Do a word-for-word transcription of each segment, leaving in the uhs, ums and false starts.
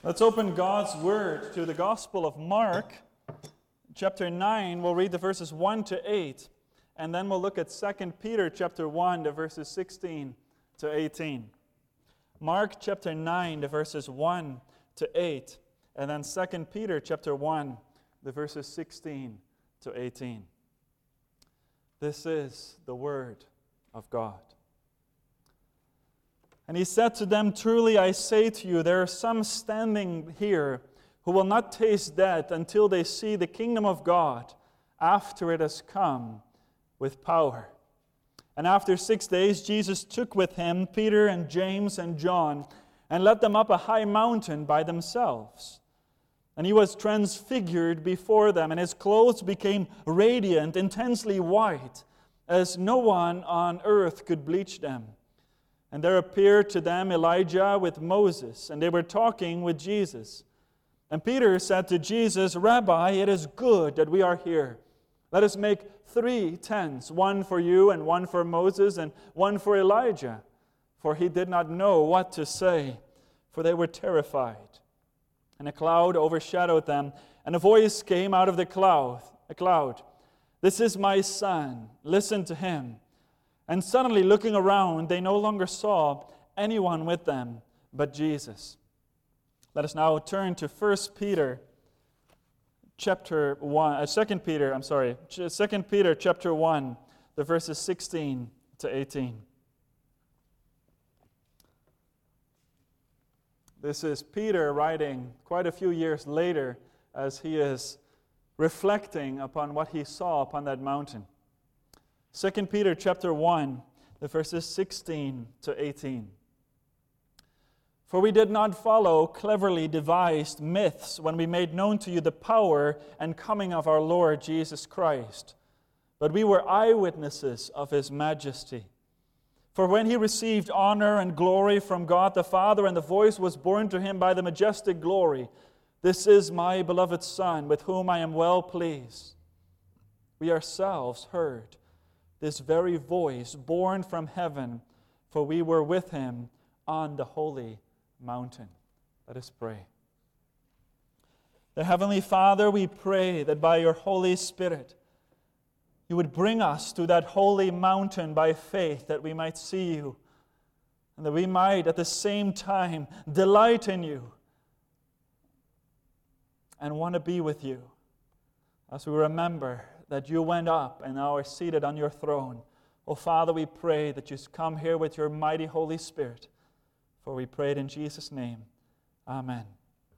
Let's open God's Word to the Gospel of Mark, chapter nine. We'll read the verses one to eight, and then we'll look at Second Peter chapter one, the verses sixteen to eighteen. Mark chapter nine, the verses one to eight, and then Second Peter chapter one, the verses sixteen to eighteen. This is the Word of God. And he said to them, "Truly I say to you, there are some standing here who will not taste death until they see the kingdom of God after it has come with power." And after six days, Jesus took with him Peter and James and John and led them up a high mountain by themselves. And he was transfigured before them, and his clothes became radiant, intensely white, as no one on earth could bleach them. And there appeared to them Elijah with Moses, and they were talking with Jesus. And Peter said to Jesus, "Rabbi, it is good that we are here. Let us make three tents, one for you and one for Moses and one for Elijah." For he did not know what to say, for they were terrified. And a cloud overshadowed them, and a voice came out of the cloud, a cloud, "This is my son, listen to him." And suddenly, looking around, they no longer saw anyone with them but Jesus. Let us now turn to First Peter chapter one, uh, Second Peter, I'm sorry, Second Peter chapter one, the verses sixteen to eighteen. This is Peter writing quite a few years later as he is reflecting upon what he saw upon that mountain. Second Peter chapter one, the verses sixteen to eighteen. "For we did not follow cleverly devised myths when we made known to you the power and coming of our Lord Jesus Christ, but we were eyewitnesses of His majesty. For when He received honor and glory from God the Father, and the voice was borne to Him by the majestic glory, 'This is my beloved Son, with whom I am well pleased,' we ourselves heard this very voice born from heaven, for we were with Him on the holy mountain." Let us pray. The Heavenly Father, we pray that by your Holy Spirit, you would bring us to that holy mountain by faith, that we might see you, and that we might at the same time delight in you and want to be with you as we remember that you went up and now are seated on your throne. Oh, Father, we pray that you come here with your mighty Holy Spirit, for we pray it in Jesus' name. Amen.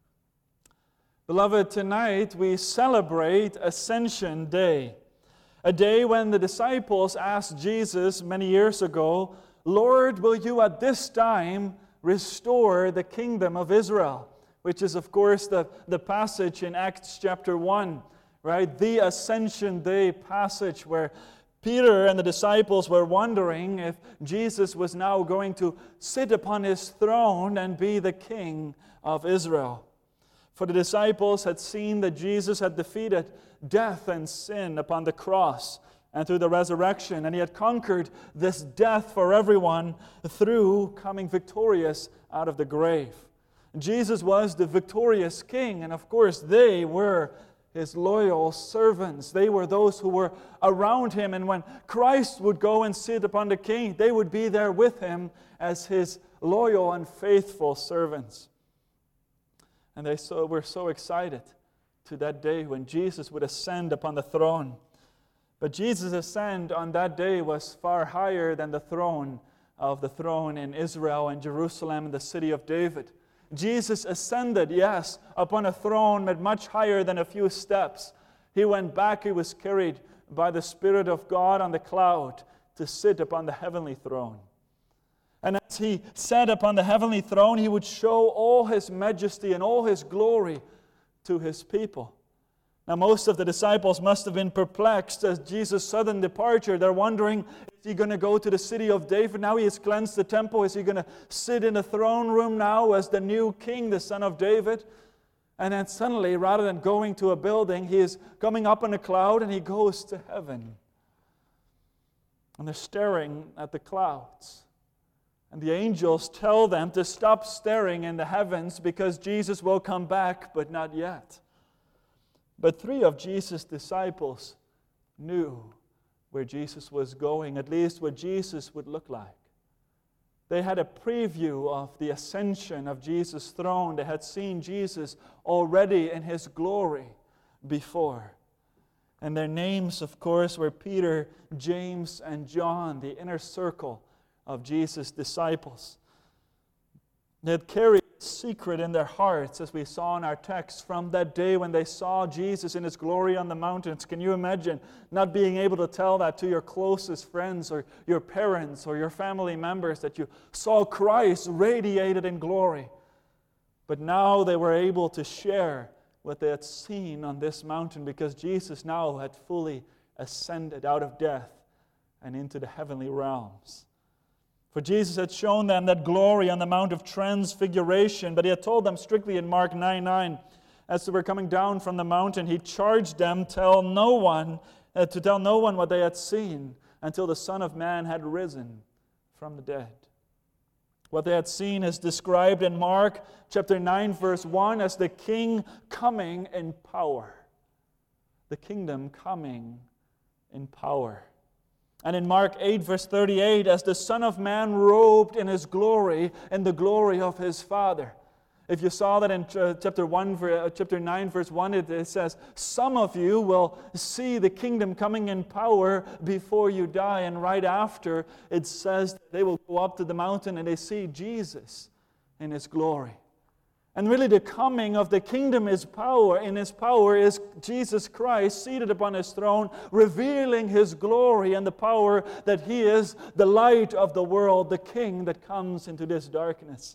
Beloved, tonight we celebrate Ascension Day, a day when the disciples asked Jesus many years ago, "Lord, will you at this time restore the kingdom of Israel?" Which is, of course, the, the passage in Acts chapter one. Right, the Ascension Day passage where Peter and the disciples were wondering if Jesus was now going to sit upon his throne and be the king of Israel. For the disciples had seen that Jesus had defeated death and sin upon the cross and through the resurrection, and he had conquered this death for everyone through coming victorious out of the grave. Jesus was the victorious king, and of course they were His loyal servants. They were those who were around Him, and when Christ would go and sit upon the king, they would be there with Him as His loyal and faithful servants. And they so, were so excited to that day when Jesus would ascend upon the throne. But Jesus' ascent on that day was far higher than the throne of the throne in Israel and Jerusalem and the city of David. Jesus ascended, yes, upon a throne but much higher than a few steps. He went back, He was carried by the Spirit of God on the cloud to sit upon the heavenly throne. And as He sat upon the heavenly throne, He would show all His majesty and all His glory to His people. Now, most of the disciples must have been perplexed as Jesus' sudden departure. They're wondering, is He going to go to the city of David? Now He has cleansed the temple. Is He going to sit in the throne room now as the new king, the son of David? And then suddenly, rather than going to a building, He is coming up in a cloud and He goes to heaven. And they're staring at the clouds. And the angels tell them to stop staring in the heavens because Jesus will come back, but not yet. But three of Jesus' disciples knew where Jesus was going, at least what Jesus would look like. They had a preview of the ascension of Jesus' throne. They had seen Jesus already in His glory before. And their names, of course, were Peter, James, and John, the inner circle of Jesus' disciples. They had carried a secret in their hearts, as we saw in our text, from that day when they saw Jesus in His glory on the mountains. Can you imagine not being able to tell that to your closest friends or your parents or your family members, that you saw Christ radiated in glory? But now they were able to share what they had seen on this mountain, because Jesus now had fully ascended out of death and into the heavenly realms. For Jesus had shown them that glory on the Mount of Transfiguration, but He had told them strictly in Mark nine nine, as they were coming down from the mountain, He charged them tell no one, uh, to tell no one what they had seen until the Son of Man had risen from the dead. What they had seen is described in Mark chapter nine, verse one, as the King coming in power. The kingdom coming in power. And in Mark eight, verse thirty-eight, as the Son of Man robed in His glory, in the glory of His Father. If you saw that in chapter one, chapter nine, verse one, it says, some of you will see the kingdom coming in power before you die. And right after, it says that they will go up to the mountain and they see Jesus in His glory. And really the coming of the kingdom is power. In His power is Jesus Christ seated upon His throne, revealing His glory and the power that He is the light of the world, the King that comes into this darkness.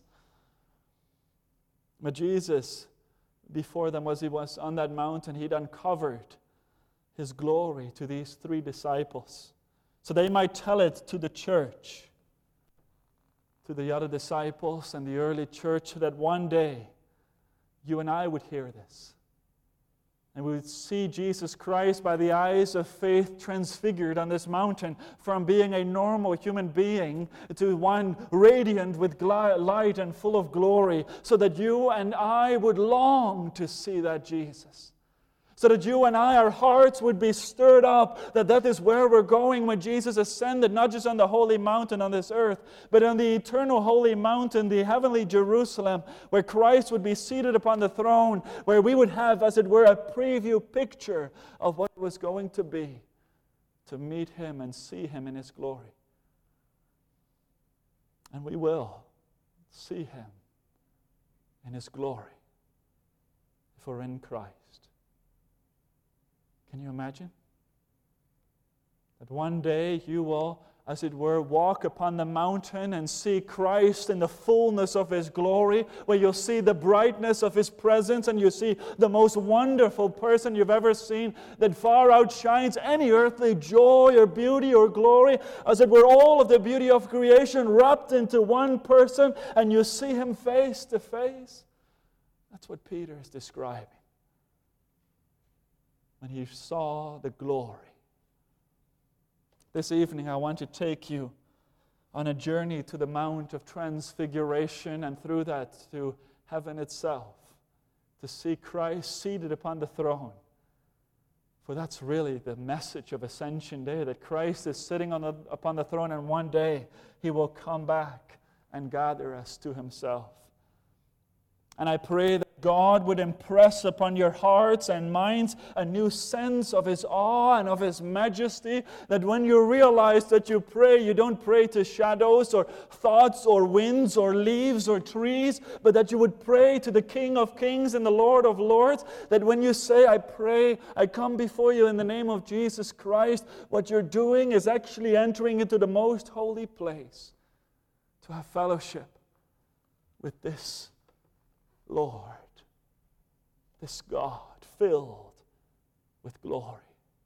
But Jesus, before them, as He was on that mountain, He'd uncovered His glory to these three disciples, so they might tell it to the church, to the other disciples and the early church, that one day you and I would hear this. And we would see Jesus Christ by the eyes of faith transfigured on this mountain, from being a normal human being to one radiant with light and full of glory, so that you and I would long to see that Jesus. So that you and I, our hearts would be stirred up, that that is where we're going when Jesus ascended, not just on the holy mountain on this earth, but on the eternal holy mountain, the heavenly Jerusalem, where Christ would be seated upon the throne, where we would have, as it were, a preview picture of what it was going to be, to meet Him and see Him in His glory. And we will see Him in His glory if we're in Christ. Can you imagine? That one day you will, as it were, walk upon the mountain and see Christ in the fullness of His glory, where you'll see the brightness of His presence, and you see the most wonderful person you've ever seen that far outshines any earthly joy or beauty or glory, as it were, all of the beauty of creation wrapped into one person, and you see Him face to face. That's what Peter is describing when he saw the glory. This evening I want to take you on a journey to the Mount of Transfiguration, and through that to heaven itself, to see Christ seated upon the throne. For that's really the message of Ascension Day, that Christ is sitting on the, upon the throne, and one day He will come back and gather us to Himself. And I pray that God would impress upon your hearts and minds a new sense of His awe and of His majesty, that when you realize that you pray, you don't pray to shadows or thoughts or winds or leaves or trees, but that you would pray to the King of Kings and the Lord of Lords, that when you say, I pray, I come before you in the name of Jesus Christ, what you're doing is actually entering into the most holy place to have fellowship with this Lord, this God filled with glory.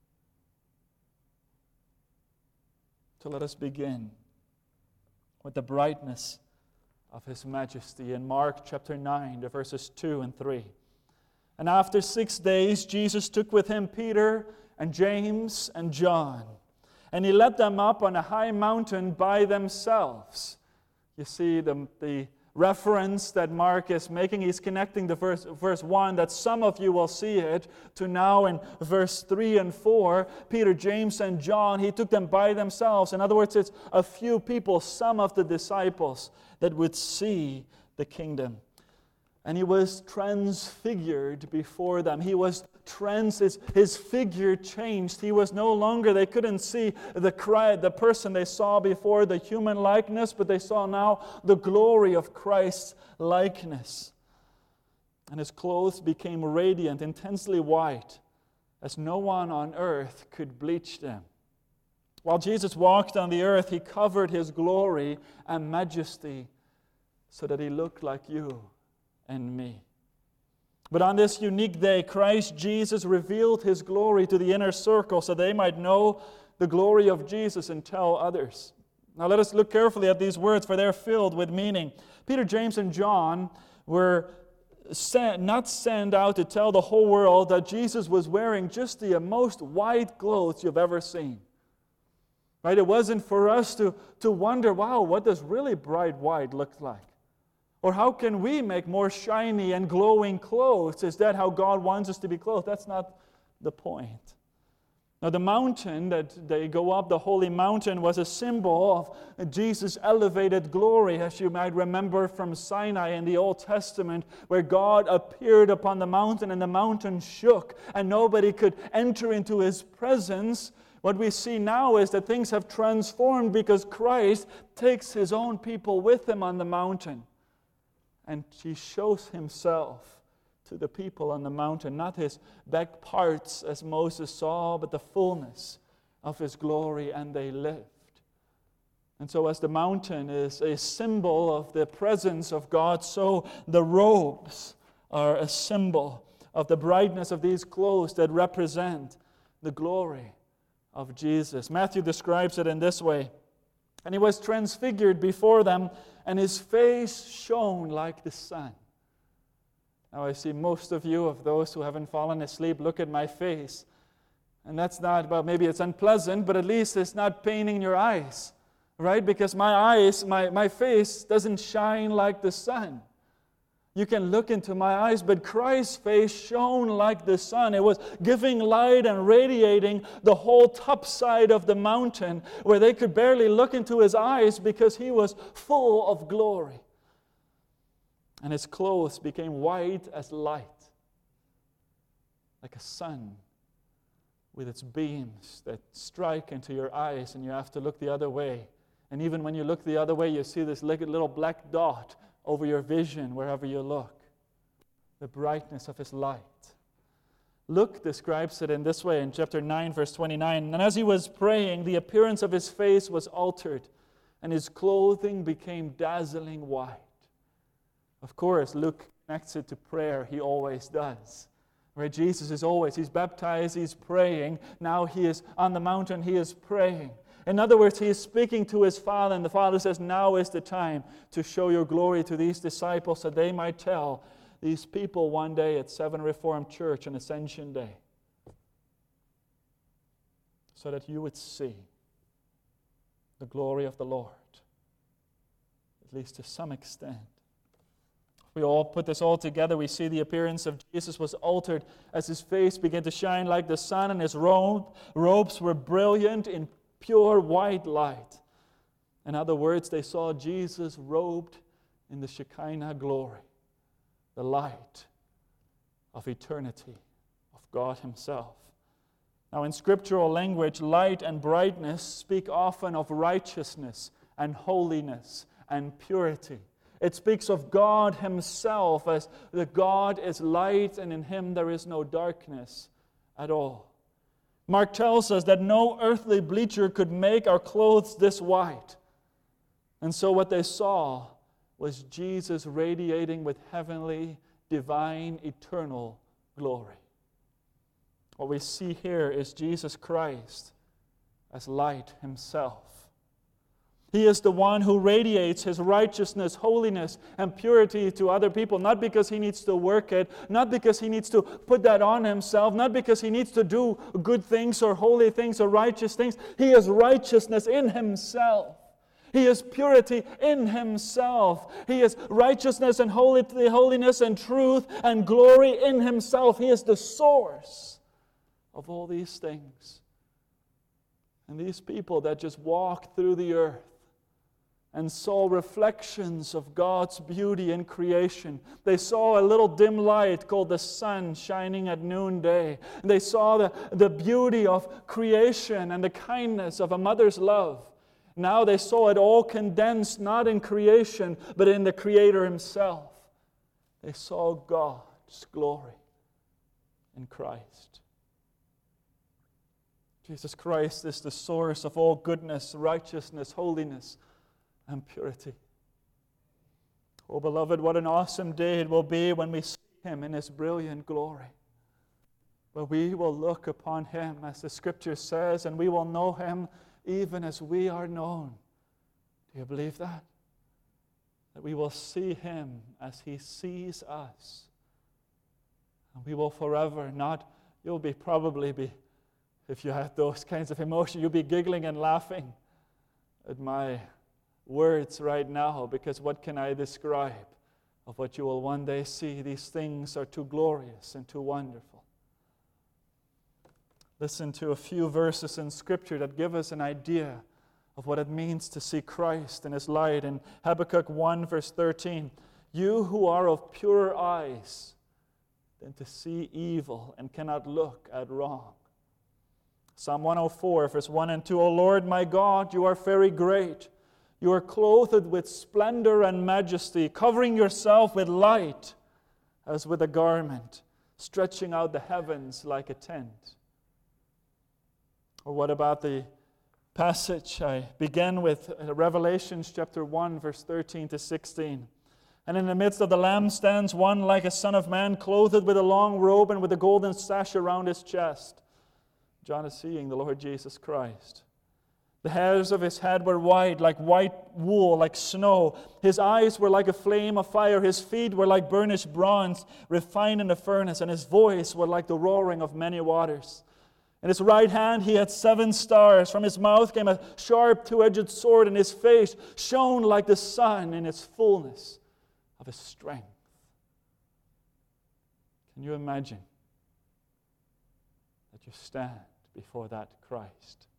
So let us begin with the brightness of His majesty in Mark chapter nine, the verses two and three. And after six days, Jesus took with Him Peter and James and John, and He led them up on a high mountain by themselves. You see the, the reference that Mark is making. He's connecting the verse, verse one, that some of you will see it, to now in verse three and four, Peter, James, and John, he took them by themselves. In other words, it's a few people, some of the disciples, that would see the kingdom. And he was transfigured before them. He was trans, his, his figure changed. He was no longer, they couldn't see the Christ, the person they saw before, the human likeness, but they saw now the glory of Christ's likeness. And his clothes became radiant, intensely white, as no one on earth could bleach them. While Jesus walked on the earth, he covered his glory and majesty so that he looked like you and me. But on this unique day, Christ Jesus revealed his glory to the inner circle so they might know the glory of Jesus and tell others. Now let us look carefully at these words, for they're filled with meaning. Peter, James, and John were sent, not sent out to tell the whole world that Jesus was wearing just the most white clothes you've ever seen. Right? It wasn't for us to, to wonder, wow, what does really bright white look like? Or how can we make more shiny and glowing clothes? Is that how God wants us to be clothed? That's not the point. Now, the mountain that they go up, the holy mountain, was a symbol of Jesus' elevated glory, as you might remember from Sinai in the Old Testament, where God appeared upon the mountain and the mountain shook and nobody could enter into his presence. What we see now is that things have transformed because Christ takes his own people with him on the mountain. And he shows himself to the people on the mountain, not his back parts as Moses saw, but the fullness of his glory, and they lived. And so as the mountain is a symbol of the presence of God, so the robes are a symbol of the brightness of these clothes that represent the glory of Jesus. Matthew describes it in this way. And he was transfigured before them, and his face shone like the sun. Now I see most of you, of those who haven't fallen asleep, look at my face. And that's not, well, maybe it's unpleasant, but at least it's not paining your eyes, right? Because my eyes, my, my face doesn't shine like the sun. You can look into my eyes, but Christ's face shone like the sun. It was giving light and radiating the whole top side of the mountain, where they could barely look into his eyes because he was full of glory. And his clothes became white as light, like a sun with its beams that strike into your eyes, and you have to look the other way. And even when you look the other way, you see this little black dot over your vision wherever you look. The brightness of his light. Luke describes it in this way in chapter nine, verse twenty-nine. And as he was praying, the appearance of his face was altered, and his clothing became dazzling white. Of course, Luke connects it to prayer. He always does. Right? Jesus is always, he's baptized, he's praying. Now he is on the mountain, he is praying. In other words, he is speaking to his Father, and the Father says, now is the time to show your glory to these disciples so they might tell these people one day at Seven Reformed Church on Ascension Day, so that you would see the glory of the Lord, at least to some extent. We all put this all together. We see the appearance of Jesus was altered as his face began to shine like the sun, and his robe, robes were brilliant in pure white light. In other words, they saw Jesus robed in the Shekinah glory, the light of eternity, of God himself. Now, in scriptural language, light and brightness speak often of righteousness and holiness and purity. It speaks of God himself as the God is light, and in him there is no darkness at all. Mark tells us that no earthly bleacher could make our clothes this white. And so what they saw was Jesus radiating with heavenly, divine, eternal glory. What we see here is Jesus Christ as light himself. He is the one who radiates his righteousness, holiness, and purity to other people, not because he needs to work it, not because he needs to put that on himself, not because he needs to do good things or holy things or righteous things. He is righteousness in himself. He is purity in Himself. He is righteousness and holiness and truth and glory in Himself. He is the source of all these things. And these people that just walked through the earth and saw reflections of God's beauty in creation. They saw a little dim light called the sun shining at noonday. They saw the, the beauty of creation and the kindness of a mother's love. Now they saw it all condensed, not in creation, but in the Creator Himself. They saw God's glory in Christ. Jesus Christ is the source of all goodness, righteousness, holiness, and purity. Oh, beloved, what an awesome day it will be when we see Him in His brilliant glory. But we will look upon Him, as the Scripture says, and we will know Him even as we are known. Do you believe that? That we will see Him as He sees us. And we will forever not, you'll be probably be, if you have those kinds of emotions, you'll be giggling and laughing at my words right now, because what can I describe of what you will one day see? These things are too glorious and too wonderful. Listen to a few verses in Scripture that give us an idea of what it means to see Christ in His light. In Habakkuk one, verse thirteen, you who are of purer eyes than to see evil and cannot look at wrong. Psalm one oh four, verse one and two, O Lord my God, you are very great. You are clothed with splendor and majesty, covering yourself with light as with a garment, stretching out the heavens like a tent. Or what about the passage I began with, Revelation chapter one, verse thirteen to sixteen. And in the midst of the Lamb stands one like a son of man, clothed with a long robe and with a golden sash around his chest. John is seeing the Lord Jesus Christ. The hairs of His head were white, like white wool, like snow. His eyes were like a flame of fire. His feet were like burnished bronze, refined in a furnace. And His voice was like the roaring of many waters. In His right hand He had seven stars. From His mouth came a sharp two-edged sword, and His face shone like the sun in its fullness of His strength. Can you imagine that you stand before that Christ?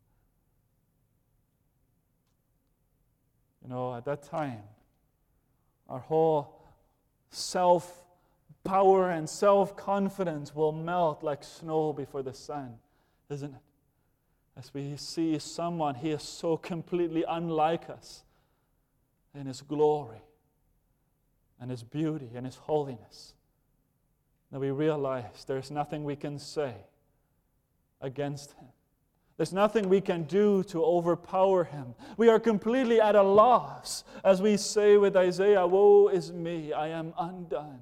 You know, at that time, our whole self-power and self-confidence will melt like snow before the sun, isn't it? As we see someone, He is so completely unlike us in His glory and His beauty and His holiness, that we realize there's nothing we can say against Him. There's nothing we can do to overpower Him. We are completely at a loss, as we say with Isaiah, woe is me, I am undone.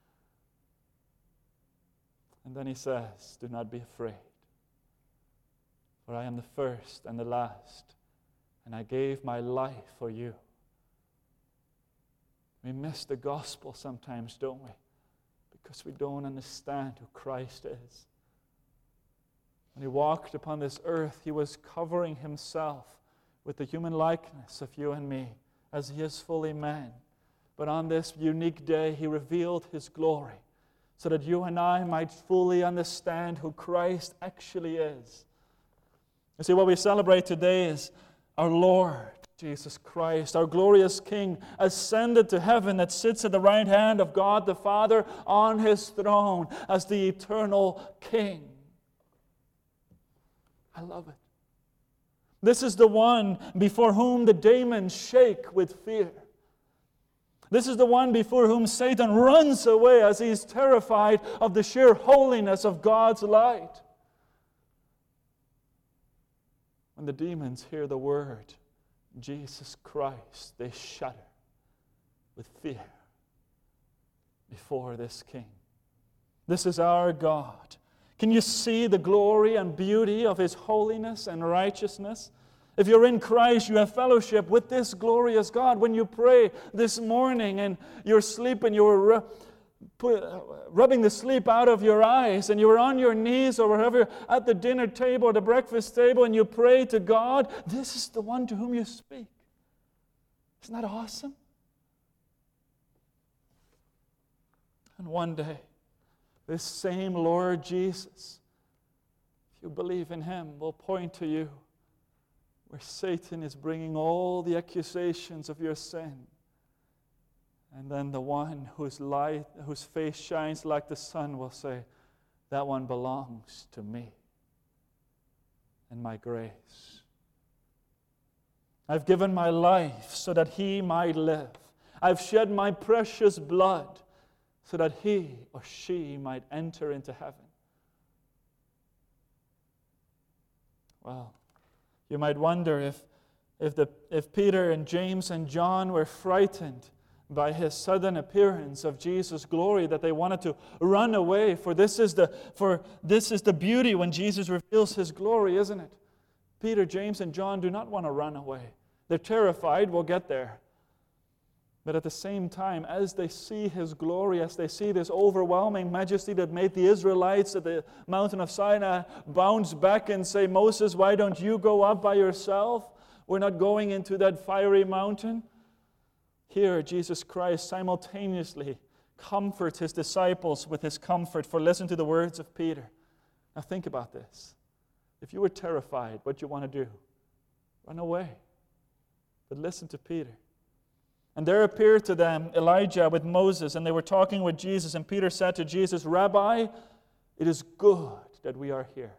And then He says, do not be afraid, for I am the first and the last, and I gave my life for you. We miss the gospel sometimes, don't we? Because we don't understand who Christ is. When He walked upon this earth, He was covering Himself with the human likeness of you and me, as He is fully man. But on this unique day, He revealed His glory, so that you and I might fully understand who Christ actually is. You see, what we celebrate today is our Lord Jesus Christ, our glorious King, ascended to heaven, that sits at the right hand of God the Father on His throne as the eternal King. I love it. This is the one before whom the demons shake with fear. This is the one before whom Satan runs away as he's terrified of the sheer holiness of God's light. When the demons hear the word, Jesus Christ, they shudder with fear before this King. This is our God. Can you see the glory and beauty of His holiness and righteousness? If you're in Christ, you have fellowship with this glorious God. When you pray this morning and you're sleeping, you're rubbing the sleep out of your eyes, and you're on your knees or wherever at the dinner table or the breakfast table, and you pray to God, this is the one to whom you speak. Isn't that awesome? And one day, this same Lord Jesus, if you believe in Him, will point to you where Satan is bringing all the accusations of your sin. And then the one whose light, whose face shines like the sun will say, that one belongs to me and my grace. I've given my life so that he might live. I've shed my precious blood so that he or she might enter into heaven. Well, you might wonder if, if, the, if Peter and James and John were frightened by his sudden appearance of Jesus' glory, that they wanted to run away. For this is the for this is the beauty when Jesus reveals His glory, isn't it? Peter, James, and John do not want to run away. They're terrified. We'll get there. But at the same time, as they see His glory, as they see this overwhelming majesty that made the Israelites at the mountain of Sinai bounce back and say, Moses, why don't you go up by yourself? We're not going into that fiery mountain. Here, Jesus Christ simultaneously comforts His disciples with His comfort. For listen to the words of Peter. Now think about this. If you were terrified, what you want to do? Run away. But listen to Peter. And there appeared to them Elijah with Moses, and they were talking with Jesus. And Peter said to Jesus, Rabbi, it is good that we are here.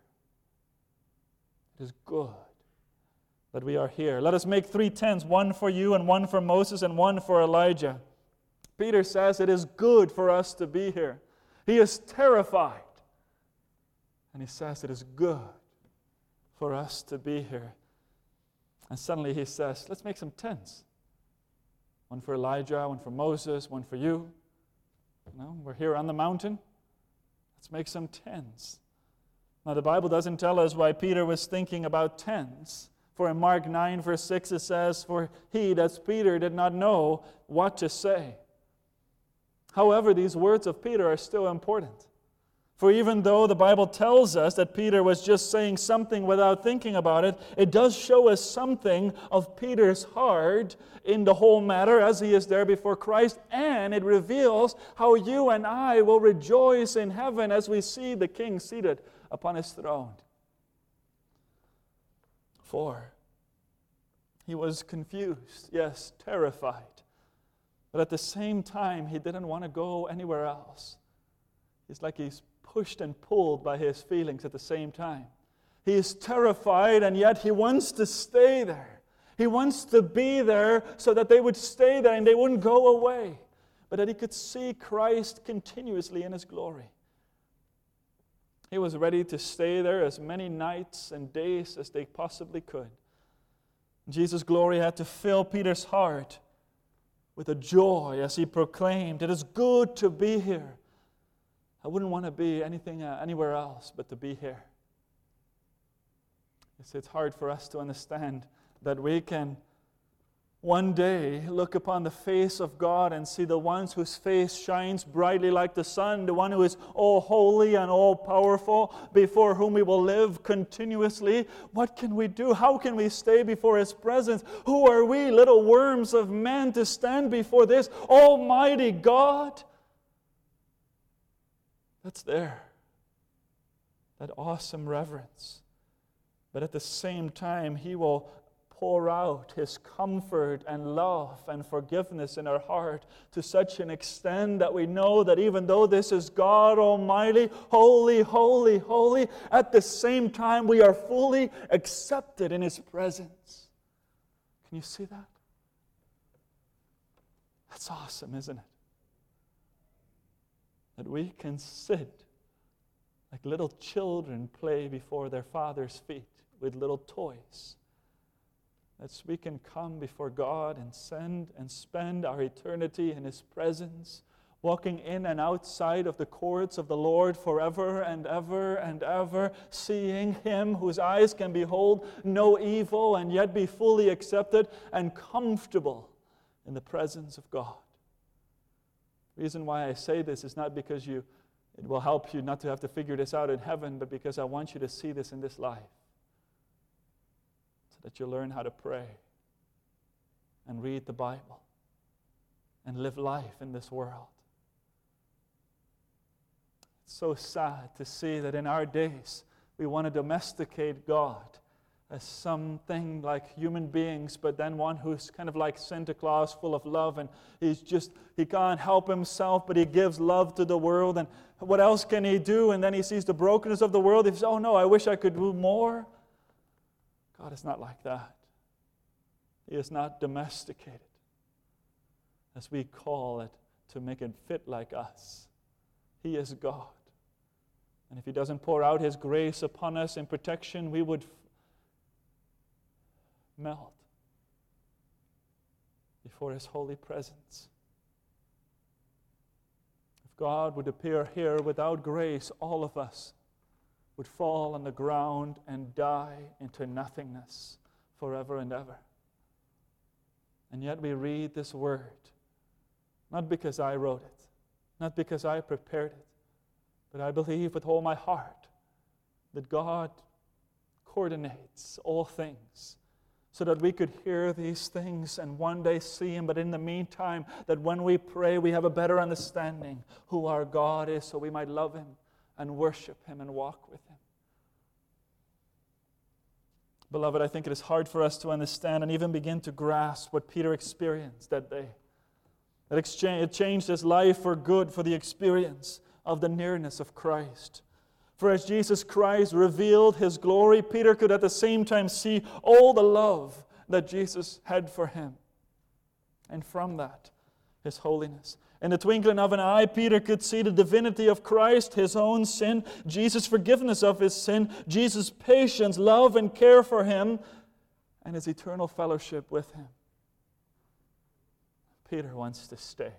It is good that we are here. Let us make three tents, one for you and one for Moses and one for Elijah. Peter says it is good for us to be here. He is terrified. And he says it is good for us to be here. And suddenly he says, let's make some tents. One for Elijah, one for Moses, one for you. You know, we're here on the mountain. Let's make some tents. Now the Bible doesn't tell us why Peter was thinking about tents. For in Mark nine, verse six, it says, for he, that's Peter, did not know what to say. However, these words of Peter are still important. For even though the Bible tells us that Peter was just saying something without thinking about it, it does show us something of Peter's heart in the whole matter as he is there before Christ, and it reveals how you and I will rejoice in heaven as we see the King seated upon His throne. For he was confused, yes, terrified, but at the same time, he didn't want to go anywhere else. It's like he's pushed and pulled by his feelings at the same time. He is terrified, and yet he wants to stay there. He wants to be there so that they would stay there and they wouldn't go away, but that he could see Christ continuously in His glory. He was ready to stay there as many nights and days as they possibly could. Jesus' glory had to fill Peter's heart with a joy as he proclaimed, it is good to be here. I wouldn't want to be anything uh, anywhere else but to be here. It's, it's hard for us to understand that we can one day look upon the face of God and see the one whose face shines brightly like the sun, the one who is all holy and all powerful, before whom we will live continuously. What can we do? How can we stay before His presence? Who are we, little worms of man, to stand before this almighty God? That's there. That awesome reverence. But at the same time, He will pour out His comfort and love and forgiveness in our heart to such an extent that we know that even though this is God Almighty, holy, holy, holy, at the same time we are fully accepted in His presence. Can you see that? That's awesome, isn't it? That we can sit like little children play before their father's feet with little toys. That we can come before God and send and spend our eternity in His presence, walking in and outside of the courts of the Lord forever and ever and ever, seeing Him whose eyes can behold no evil and yet be fully accepted and comfortable in the presence of God. The reason why I say this is not because you, it will help you not to have to figure this out in heaven, but because I want you to see this in this life. That you learn how to pray. and read the Bible and live life in this world. It's so sad to see that in our days we want to domesticate God as something like human beings, but then one who's kind of like Santa Claus, full of love, and he's just, he can't help himself, but he gives love to the world, and what else can he do? And then he sees the brokenness of the world, he says, oh no, I wish I could do more. God is not like that. He is not domesticated, as we call it, to make it fit like us. He is God. And if He doesn't pour out His grace upon us in protection, we would melt before His holy presence. If God would appear here without grace, all of us would fall on the ground and die into nothingness forever and ever. And yet we read this word, not because I wrote it, not because I prepared it, but I believe with all my heart that God coordinates all things so that we could hear these things and one day see Him. But in the meantime, that when we pray, we have a better understanding who our God is, so we might love Him and worship Him and walk with Him. Beloved, I think it is hard for us to understand and even begin to grasp what Peter experienced that day. That exchange, it changed his life for good, for the experience of the nearness of Christ. For as Jesus Christ revealed His glory, Peter could at the same time see all the love that Jesus had for him. And from that, His holiness. In the twinkling of an eye, Peter could see the divinity of Christ, His own sin, Jesus' forgiveness of his sin, Jesus' patience, love, and care for him, and His eternal fellowship with Him. Peter wants to stay.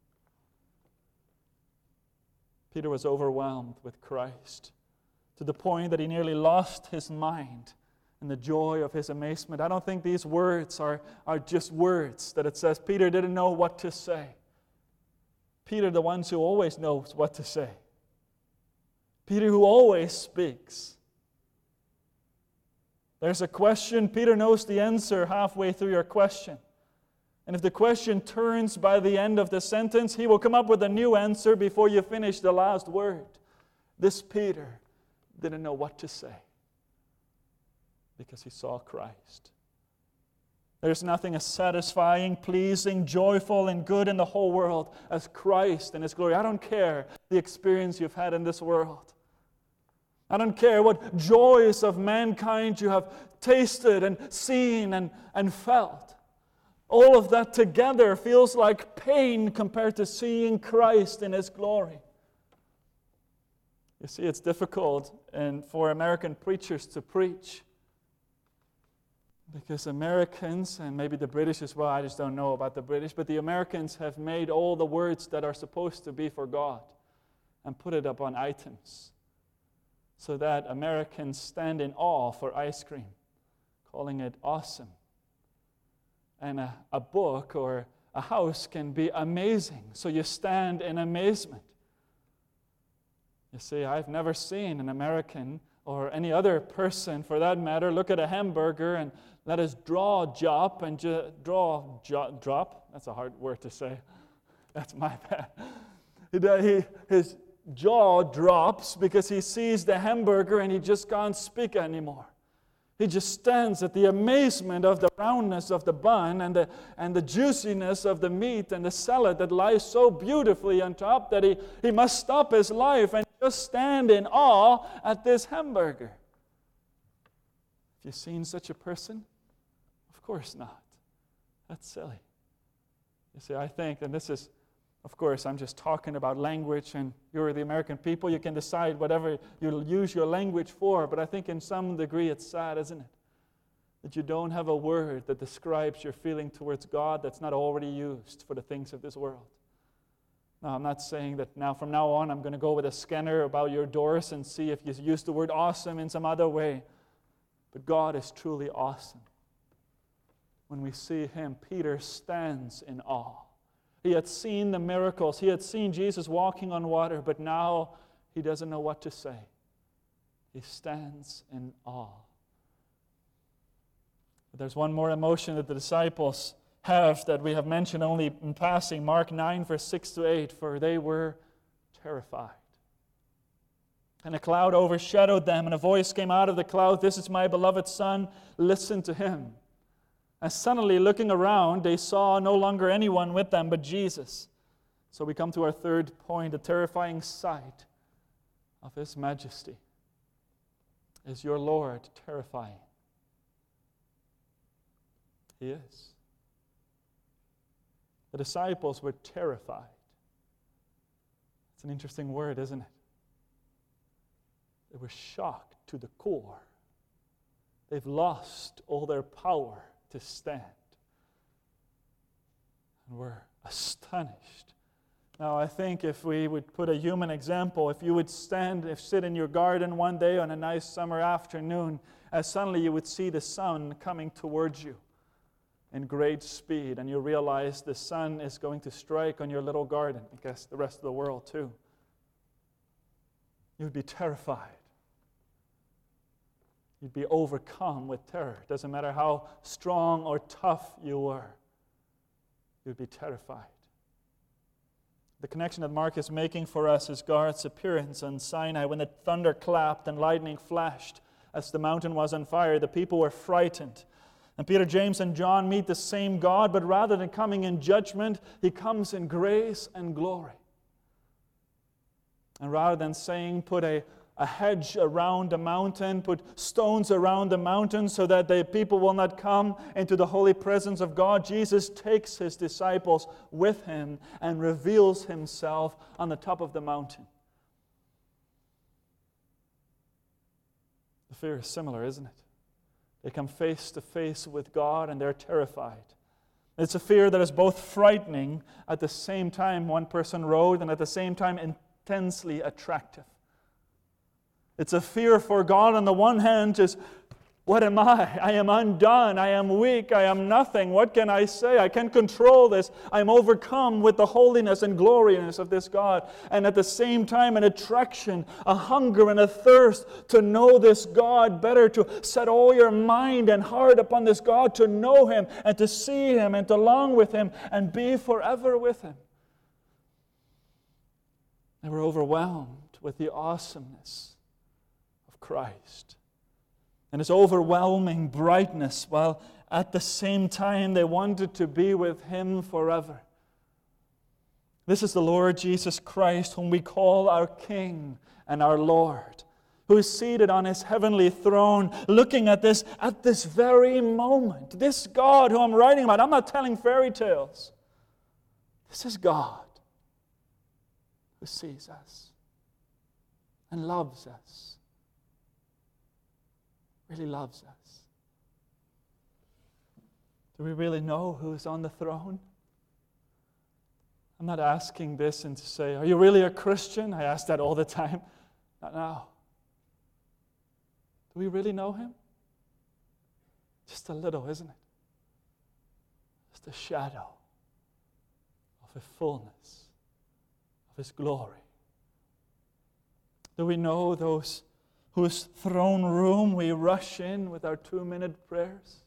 Peter was overwhelmed with Christ to the point that he nearly lost his mind in the joy of his amazement. I don't think these words are, are just words that it says Peter didn't know what to say. Peter, the one who always knows what to say. Peter who always speaks. There's a question, Peter knows the answer halfway through your question. And if the question turns by the end of the sentence, he will come up with a new answer before you finish the last word. This Peter didn't know what to say because he saw Christ. There's nothing as satisfying, pleasing, joyful, and good in the whole world as Christ and His glory. I don't care the experience you've had in this world. I don't care what joys of mankind you have tasted and seen and, and felt. All of that together feels like pain compared to seeing Christ in His glory. You see, it's difficult and for American preachers to preach because Americans, and maybe the British as well, I just don't know about the British, but the Americans have made all the words that are supposed to be for God and put it up on items so that Americans stand in awe for ice cream, calling it awesome. And a, a book or a house can be amazing, so you stand in amazement. You see, I've never seen an American or any other person, for that matter, look at a hamburger and let his jaw drop and ju- draw jaw, drop. That's a hard word to say. That's my bad. He, he, his jaw drops because he sees the hamburger and he just can't speak anymore. He just stands at the amazement of the roundness of the bun and the, and the juiciness of the meat and the salad that lies so beautifully on top that he, he must stop his life and just stand in awe at this hamburger. Have you seen such a person? Of course not. That's silly. You see, I think, and this is, of course, I'm just talking about language, and you're the American people. You can decide whatever you'll use your language for, but I think in some degree it's sad, isn't it? That you don't have a word that describes your feeling towards God that's not already used for the things of this world. Now, I'm not saying that now from now on I'm going to go with a scanner about your doors and see if you use the word awesome in some other way. But God is truly awesome. When we see Him, Peter stands in awe. He had seen the miracles. He had seen Jesus walking on water, but now he doesn't know what to say. He stands in awe. But there's one more emotion that the disciples have that we have mentioned only in passing, Mark nine, verse six to eight, for they were terrified. And a cloud overshadowed them, and a voice came out of the cloud, "This is my beloved Son, listen to him." And suddenly, looking around, they saw no longer anyone with them but Jesus. So we come to our third point, a terrifying sight of His majesty. Is your Lord terrifying? He is. The disciples were terrified. It's an interesting word, isn't it? They were shocked to the core. They've lost all their power to stand. And we're astonished. Now, I think if we would put a human example, if you would stand, if sit in your garden one day on a nice summer afternoon, and suddenly you would see the sun coming towards you in great speed, and you realize the sun is going to strike on your little garden, I guess the rest of the world too, you would be terrified. You'd be overcome with terror. It doesn't matter how strong or tough you were. You'd be terrified. The connection that Mark is making for us is God's appearance on Sinai. When the thunder clapped and lightning flashed as the mountain was on fire, the people were frightened. And Peter, James, and John meet the same God, but rather than coming in judgment, He comes in grace and glory. And rather than saying, put a a hedge around the mountain, put stones around the mountain so that the people will not come into the holy presence of God, Jesus takes His disciples with Him and reveals Himself on the top of the mountain. The fear is similar, isn't it? They come face to face with God and they're terrified. It's a fear that is both frightening at the same time, one person wrote, and at the same time intensely attractive. It's a fear for God on the one hand, just, what am I? I am undone. I am weak. I am nothing. What can I say? I can't control this. I am overcome with the holiness and gloriness of this God. And at the same time, an attraction, a hunger and a thirst to know this God better, to set all your mind and heart upon this God, to know Him and to see Him and to long with Him and be forever with Him. They were overwhelmed with the awesomeness Christ and His overwhelming brightness, while at the same time they wanted to be with Him forever. This is the Lord Jesus Christ, whom we call our King and our Lord, who is seated on His heavenly throne, looking at this at this very moment. This God who I'm writing about, I'm not telling fairy tales. This is God who sees us and loves us. Really loves us. Do we really know who's on the throne? I'm not asking this and to say, are you really a Christian? I ask that all the time. Not now. Do we really know Him? Just a little, isn't it? Just a shadow of His fullness, of His glory. Do we know those whose throne room we rush in with our two-minute prayers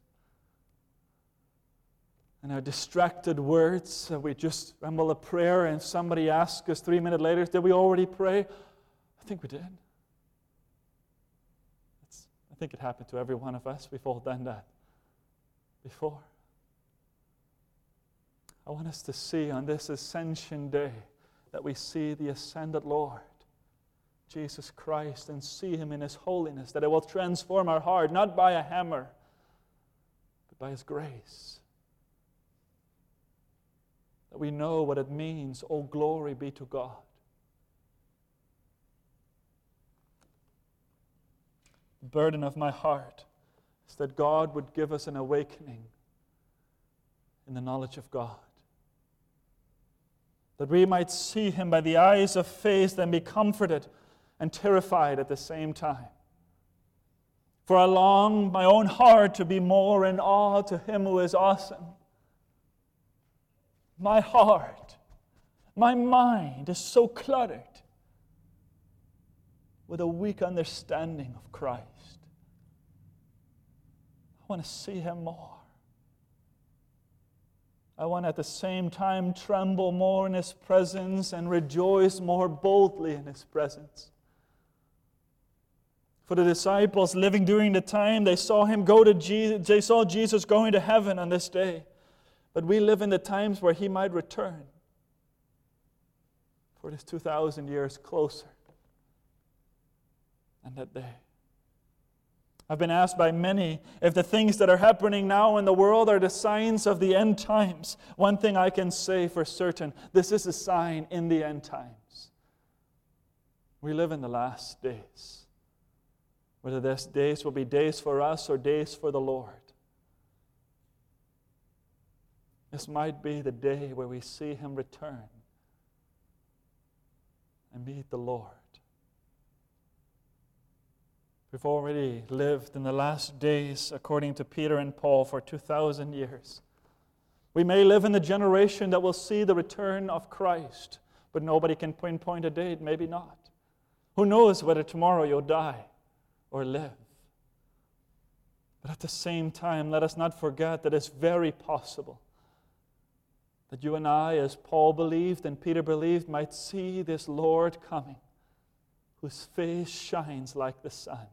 and our distracted words? We just ramble a prayer and somebody asks us three minutes later, did we already pray? I think we did. It's, I think it happened to every one of us. We've all done that before. I want us to see on this Ascension Day that we see the ascended Lord, Jesus Christ, and see Him in His holiness, that it will transform our heart, not by a hammer, but by His grace. That we know what it means, oh glory be to God. The burden of my heart is that God would give us an awakening in the knowledge of God. That we might see Him by the eyes of faith and be comforted and terrified at the same time. For I long my own heart to be more in awe to Him who is awesome. My heart, my mind is so cluttered with a weak understanding of Christ. I want to see Him more. I want at the same time tremble more in His presence and rejoice more boldly in His presence. For the disciples living during the time, they saw Him go to Jesus, they saw Jesus going to heaven on this day. But we live in the times where He might return. For it is two thousand years closer than that day. I've been asked by many if the things that are happening now in the world are the signs of the end times. One thing I can say for certain, this is a sign in the end times. We live in the last days. Whether these days will be days for us or days for the Lord. This might be the day where we see Him return and meet the Lord. We've already lived in the last days, according to Peter and Paul, for two thousand years. We may live in the generation that will see the return of Christ, but nobody can pinpoint a date, maybe not. Who knows whether tomorrow you'll die or live? But at the same time, let us not forget that it's very possible that you and I, as Paul believed and Peter believed, might see this Lord coming, whose face shines like the sun.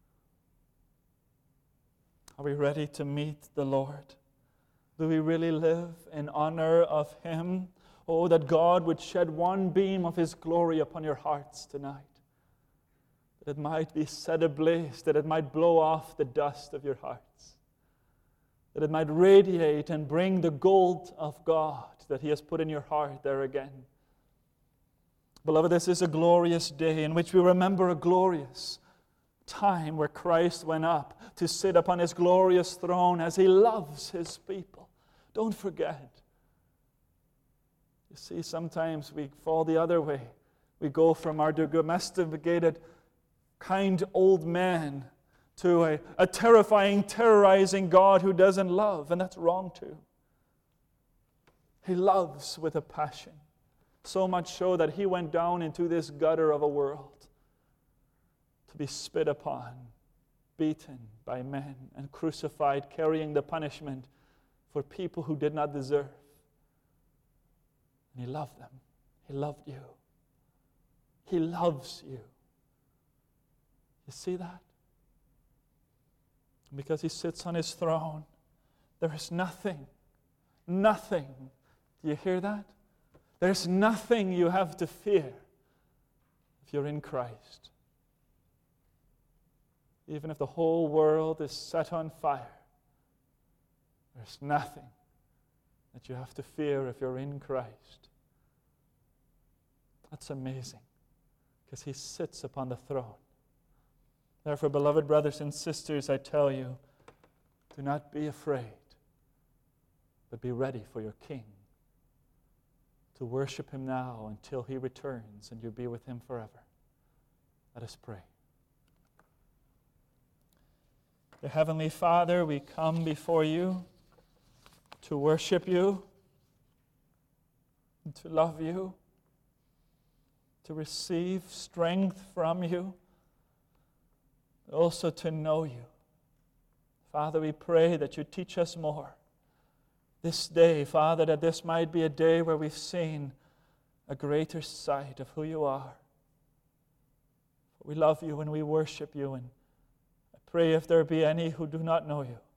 Are we ready to meet the Lord? Do we really live in honor of Him? Oh, that God would shed one beam of His glory upon your hearts tonight. That it might be set ablaze, that it might blow off the dust of your hearts. That it might radiate and bring the gold of God that He has put in your heart there again. Beloved, this is a glorious day in which we remember a glorious time where Christ went up to sit upon His glorious throne as He loves His people. Don't forget. You see, sometimes we fall the other way. We go from our domesticated, kind old man to a, a terrifying, terrorizing God who doesn't love, and that's wrong too. He loves with a passion, so much so that He went down into this gutter of a world to be spit upon, beaten by men, and crucified, carrying the punishment for people who did not deserve. And He loved them. He loved you. He loves you. You see that? Because He sits on His throne, there is nothing, nothing. Do you hear that? There's nothing you have to fear if you're in Christ. Even if the whole world is set on fire, there's nothing that you have to fear if you're in Christ. That's amazing, because He sits upon the throne. Therefore, beloved brothers and sisters, I tell you, do not be afraid, but be ready for your King, to worship Him now until He returns and you be with Him forever. Let us pray. Dear Heavenly Father, we come before You to worship You, and to love You, to receive strength from You, also to know You. Father, we pray that You teach us more this day, Father, that this might be a day where we've seen a greater sight of who You are. We love You and we worship You, and I pray if there be any who do not know You,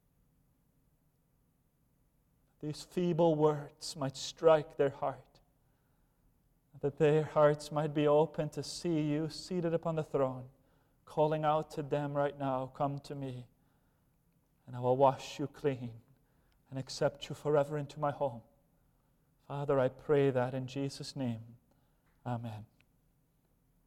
these feeble words might strike their heart, that their hearts might be open to see You seated upon the throne, calling out to them right now, come to me, and I will wash you clean and accept you forever into my home. Father, I pray that in Jesus' name. Amen.